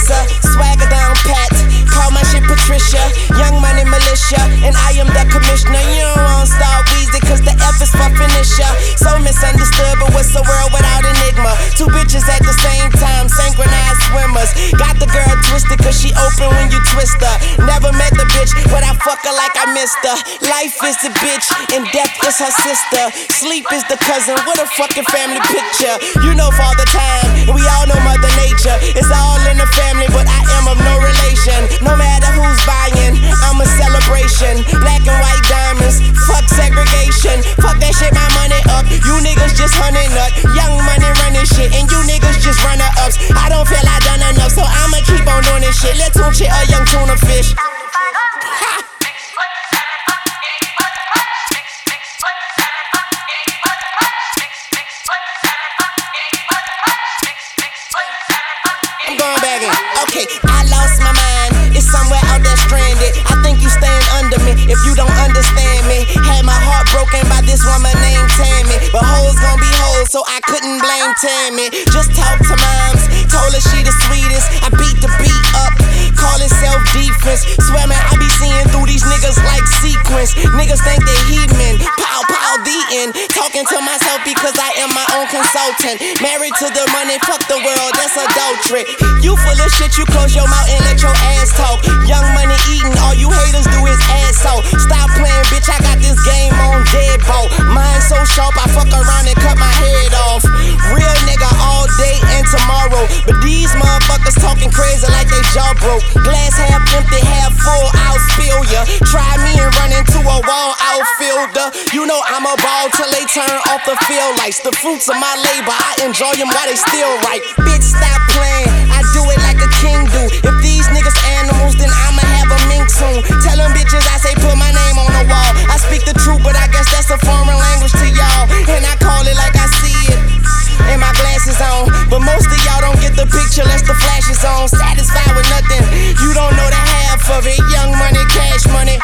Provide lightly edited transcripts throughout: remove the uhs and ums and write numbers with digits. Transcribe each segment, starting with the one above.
Melissa, swagger down pat. Call my shit Patricia, Young Money Militia, and I am the commissioner. You don't want Star Weezy, cause the F is for finisher. So misunderstood, but what's the world without enigma? Two bitches at the same time, synchronized swimmers. Got the girl twisted, cause she open when you twist her. Never met the bitch, but I fuck her like I missed her. Life is the bitch, and death is her sister. Sleep is the cousin, what a fucking family picture. You know Father Time, and we all know Mother Nature. It's all in the family, but I am of no relation. No matter who's buying, I'm a celebration. Black and white diamonds, fuck segregation. Fuck that shit, my money up. You niggas just hunting nut. Young Money running shit, and you niggas just runner-ups. I don't feel I done enough, so I'ma keep on doing this shit. Let's tune shit a young tuna fish. I'm going back in. Okay, I lost my mind. It's somewhere out there stranded. I think you staying under me if you don't understand me. Had my heart broken by this woman named Tammy, but hoes gon' be hoes, so I couldn't blame Tammy. Just talk to moms, told her she the sweetest. I beat the beat up, call it self-defense. Swear man, I be seeing through these niggas like sequence. Niggas think they heathen, pow pow the end. Talking to myself because I am my own consultant. Married to the money, fuck the world, that's adultery. You full of shit, you close your mouth and let your ass talk. Young Money eating, all you haters do is ass out. Stop playing, bitch, I got this game on deadbolt. Mine so sharp, I fuck around and cut my head off. Real nigga all day and tomorrow, but these motherfuckers talking crazy like they jaw broke. Glass half empty, half full, I'll spill ya. Try me and run into a wall outfielder. You know I'm a ball till they turn off the field lights. The fruits of my labor, I enjoy them while they still right. Bitch, stop playing, I do it like a king do. If these niggas animals, then I'ma have a mink soon. Tell them bitches I say put my name on the wall. I speak the truth, but I guess that's a foreign language to y'all, and I call it like I see it. And my glasses on, but most of y'all don't get the picture unless the flash is on. Satisfied with nothing, you don't know the half of it. Young Money, cash money.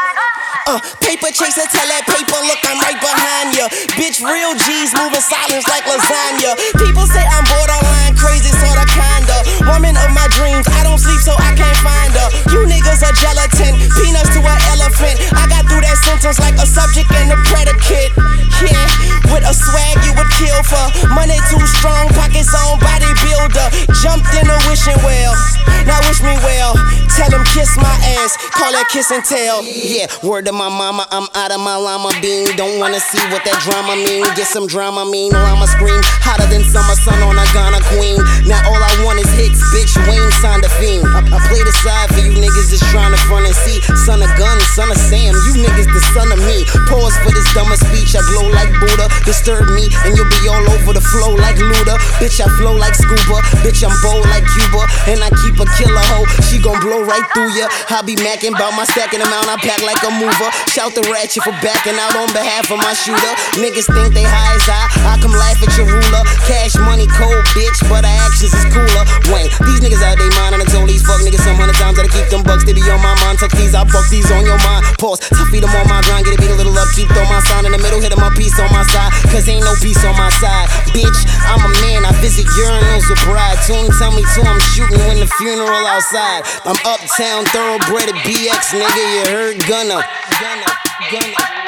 Paper chaser, tell that paper, look, I'm right behind ya. Bitch, real G's moving silence like lasagna. People say I'm borderline crazy, sorta kinda. Woman of my dreams, I don't sleep so I can't find her. You niggas are gelatin, peanuts to an elephant. I got through that sentence like a subject and a predicate. Yeah, with a swag you would kill for. Money too strong, pockets on bodybuilder. Jumped in a wishing well, now wish me well. Tell them kiss my ass, call that kiss and tell. Yeah, word to my mama, I'm out of my llama bean. Don't wanna see what that drama mean. Get some drama mean, llama scream hotter than summer sun on a Ghana queen. Now all I want is hits, bitch, Wayne signed a fiend. I play the side for you niggas that's trying to front and see. Son of gun, son of Sam, you niggas the son of me. Pause for this dumber speech, I glow like Buddha. Disturb me and you'll be all over the flow like Luda. Bitch, I flow like scuba, bitch, I'm bold like Cuba. And I keep a killer hoe, she gon' blow right through ya. I be macking bout my stacking amount, I pack like a mover. Shout the ratchet for backing out on behalf of my shooter. Niggas think they high as I come laugh at your ruler. Cash money cold, bitch, but our actions is cooler. Wayne, these niggas out they mind, and I told these fuck niggas some 100 times that I keep them bucks, they be on my mind. Tuck these, I buck these on your mind. Pause, to feed them on my grind, get a beat a little up, keep throw my sign in the middle, hit my piece on my side, cause ain't no peace on my side. Bitch, I'm a man, I visit urinals with pride. Tune tell me too, I'm shooting when the funeral outside. I'm uptown, thoroughbred at BX, nigga, you heard Gunna.